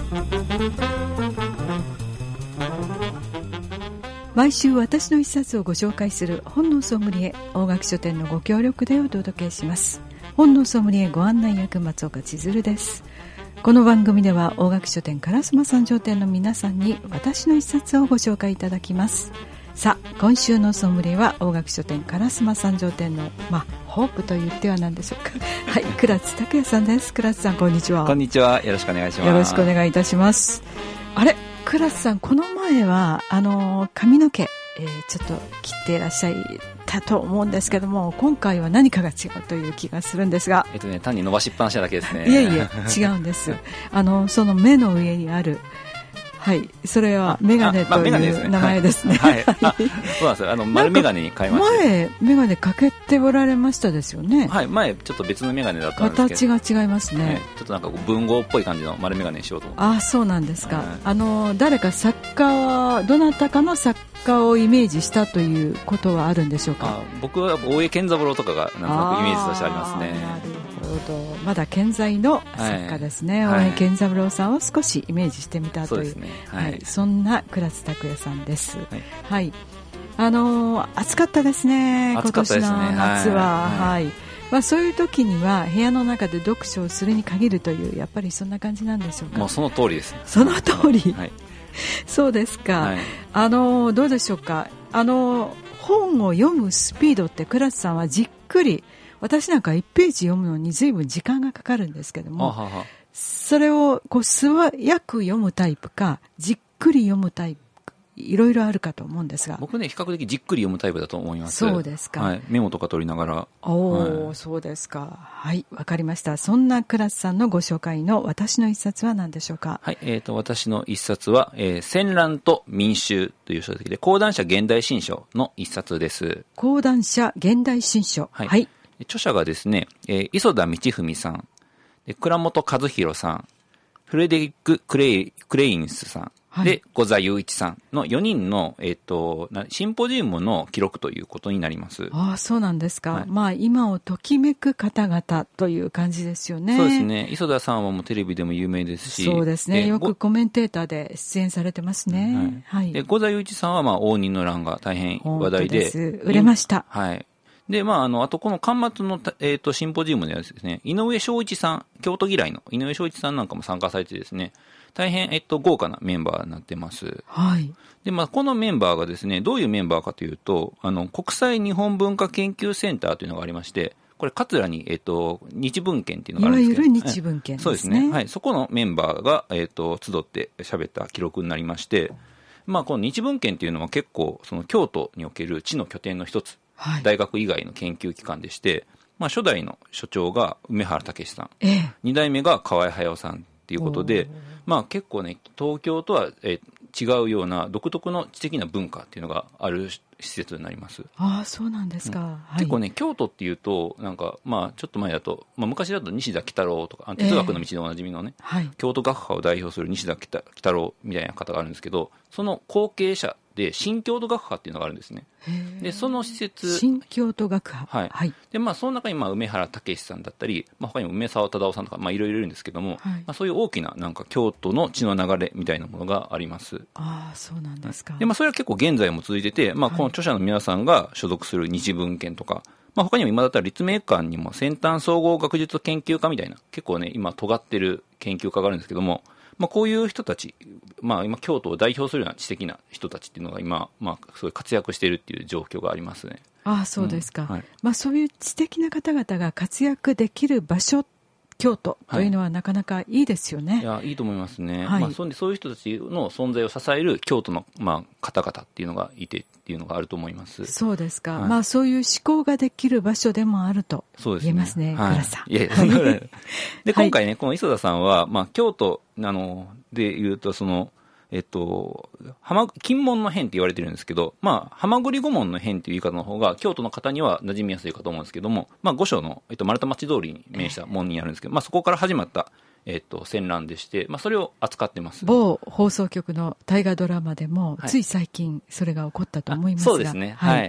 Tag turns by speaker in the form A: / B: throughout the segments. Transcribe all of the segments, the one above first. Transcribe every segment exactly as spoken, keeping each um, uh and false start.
A: 毎週私の一冊をご紹介する本のソムリエ、大垣書店のご協力でお届けします。本のソムリエご案内役、松岡千鶴です。この番組では大垣書店烏丸三条店の皆さんに私の一冊をご紹介いただきます。さあ、今週のソムリエは大垣書店烏丸三条店の、まあ、ホープと言っては何でしょうかはい、倉津拓也さんです。倉津さん、こんにちは。
B: こんにちは、よろしくお願いします。
A: よろしくお願いいたします。あれ、倉津さん、この前はあの髪の毛、えー、ちょっと切っていらっしゃったと思うんですけども、今回は何かが違うという気がするんですが、
B: えっとね、単に伸ばしっぱなしなだけですね。
A: いえいえ、違うんですあのその目の上にある、はい、それはメガネという名前ですね。
B: はい、そうなんですよ。あの丸メガネに変えました。
A: 前メガネかけておられましたですよね。
B: はい、前ちょっと別のメガネだったんですけど、
A: 形が違いますね。
B: はい、ちょっとなんか文豪っぽい感じの丸メガネにしようと思って。
A: ああ、そうなんですか。
B: はい、
A: あの誰か作家はどなたかの作家をイメージしたということはあるんでしょうか。
B: あ、僕は大江健三郎とかがなんとなくイメージとしてありますね。
A: なるほど、まだ健在の作家ですね。
B: はい、
A: 大江健三郎さんを少しイメージしてみたという、そうです
B: ね。はい、
A: はい、そんな倉津拓也さんです。はい、はい、あのー、暑かったですね、今年の夏は。はい、はい、まあ、そういう時には部屋の中で読書をするに限るという、やっぱりそんな感じなんでしょうか。
B: もうその通りです。
A: その通り、
B: はい、
A: そうですか。
B: はい、
A: あのどうでしょうか。あの本を読むスピードって倉津さんはじっくり、私なんかいちページ読むのに随分時間がかかるんですけども、
B: ははは、
A: それをこう素早く読むタイプかじっくり読むタイプ、いろいろあるかと思うんですが、
B: 僕ね、比較的じっくり読むタイプだと思います。
A: そうですか。
B: はい、メモとか取りながら。
A: おー、
B: はい、
A: そうですか。はい、わかりました。そんな倉津さんのご紹介の私の一冊は何でしょうか。
B: はい、えーと、私の一冊は、えー、戦乱と民衆という書籍で、講談社現代新書の一冊です。
A: 講談社現代新書。
B: はい。
A: はい、
B: 著者がですね、えー、磯田道文さん、で倉本和弘さん、フレデリック・クレイ、クレインスさん、はい、で五座雄一さんのよにんの、えー、とシンポジウムの記録ということになります。
A: ああ、そうなんですか。
B: はい、
A: まあ、今をときめく方々という感じですよね。
B: そうですね。磯田さんはもうテレビでも有名ですし、
A: そうですね。よくコメンテーターで出演されてますね。はい。はい、
B: で五座雄一さんは、まあ、応仁の乱が大変話題で、
A: 売れました。
B: はい。で、まあ、あの、あとこの巻末の、えー、とシンポジウムではですね、井上正一さん、京都嫌いの井上正一さんなんかも参加されてですね、大変、えっと、豪華なメンバーになってます。
A: はい。
B: で、まあ、このメンバーがですね、どういうメンバーかというと、あの、国際日本文化研究センターというのがありまして、これ、桂に、えっと、日文献っていうのがあるんですけど。
A: いわゆる日文献ですね。
B: そうですね。はい。そこのメンバーが、えっと、集って喋った記録になりまして、まあ、この日文献っていうのは結構、その京都における知の拠点の一つ、はい、大学以外の研究機関でして、まあ、初代の所長が梅原武さん、ええ、に代目が河合隼さんということで、まあ、結構ね、東京とは、えー、違うような独特の知的な文化っていうのがある施設になります。
A: ああ、そうなんですか。うん、はい、
B: 結構ね、京都っていうと、なんか、まあ、ちょっと前だと、まあ、昔だと西田喜太郎とか、哲学の道でおなじみのね、えーはい、京都学派を代表する西田喜太郎みたいな方があるんですけど、その後継者で新京都学派っていうのがあるんですね。でその施設、
A: 新京都学派、
B: はいはい、でまあ、その中にまあ梅原武さんだったり、まあ、他にも梅沢忠夫さんとか、まあ、いろいろいるんですけども、はい、まあ、そういう大きななんか京都の血の流れみたいなものがあります。
A: ああ、そうなんですか。
B: で、まあ、それは結構現在も続いてて、まあ、この著者の皆さんが所属する日文献とか、まあ、他にも今だったら立命館にも先端総合学術研究科みたいな結構ね今尖ってる研究家があるんですけども、まあ、こういう人たち、まあ、今京都を代表するような知的な人たちっていうのが今、まあ、すごい活躍しているっていう状況がありますね。
A: ああ、そうですか。
B: うん、はい、
A: まあ、そういう知的な方々が活躍できる場所、京都というのはなかなかいいですよね。はい、
B: いやいいと思いますね。
A: はい、
B: まあ、そんでそういう人たちの存在を支える京都の、まあ、方々っていうのがいてっていうのがあると思います。
A: そうですか。
B: はい、
A: まあ、そういう思考ができる場所でもあると言えますね。
B: はい、
A: 倉さん。
B: いやいやそんなぐらいで今回ね、この磯田さんは、まあ、京都あのでいうとそのえっと、金門の変って言われてるんですけど、まあ、蛤御門の変っていう言い方の方が京都の方には馴染みやすいかと思うんですけども、まあ、御所の、えっと、丸太町通りに面した門にあるんですけど、まあ、そこから始まった、えっと、戦乱でして、まあ、それを扱ってます。
A: 某放送局の大河ドラマでも、はい、つい最近それが起こったと思いますが、
B: そうですね、はい、はい、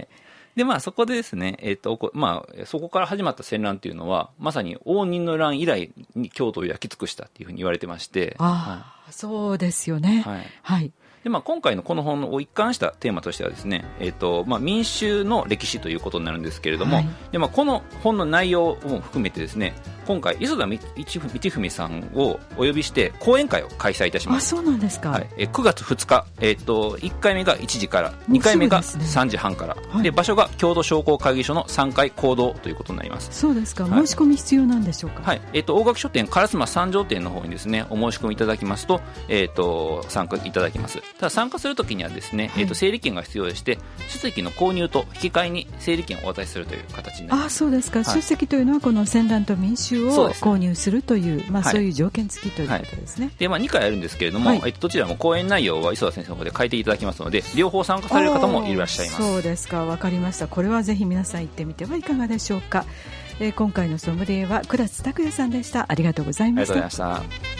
B: でまあ、そこでですね、えーとまあ、そこから始まった戦乱というのはまさに応仁の乱以来に京都を焼き尽くしたというふうに言われてまして。
A: あ、はい、そうですよね。
B: はい、
A: はい
B: でまあ、今回のこの本を一貫したテーマとしてはですね、えーとまあ、民衆の歴史ということになるんですけれども、はい、でまあ、この本の内容も含めてですね、今回磯田道文さんをお呼びして講演会を開催いたします。
A: あ、そうなんですか。
B: はい、えくがつふつか、えーと、いっかいめがいちじからにかいめがさんじはんから、はい、で場所が郷土商工会議所のさんかい講堂ということになります。
A: そうですか、
B: はい、
A: 申し込み必要なんでしょうか。
B: はい、えーと、大垣書店烏丸三条店の方にですねお申し込みいただきますと、えーと、参加いただきます。ただ参加するときにはですね、はい、えーと、整理券が必要でして書籍の購入と引き換えに整理券をお渡しするという形になります。
A: あ、そうですか、はい、書籍というのはこの戦乱と民衆を購入するという、まあ、そういう条件付きということですね。
B: はいはい、でまあ、にかいあるんですけれども、はい、えっと、どちらも講演内容は磯田先生の方で書いていただきますので両方参加される方もいらっしゃいます。
A: そうですか、わかりました。これはぜひ皆さん行ってみてはいかがでしょうか。えー、今回のソムリエは倉津拓也さんでした。ありがとうございました。
B: ありがとうございました。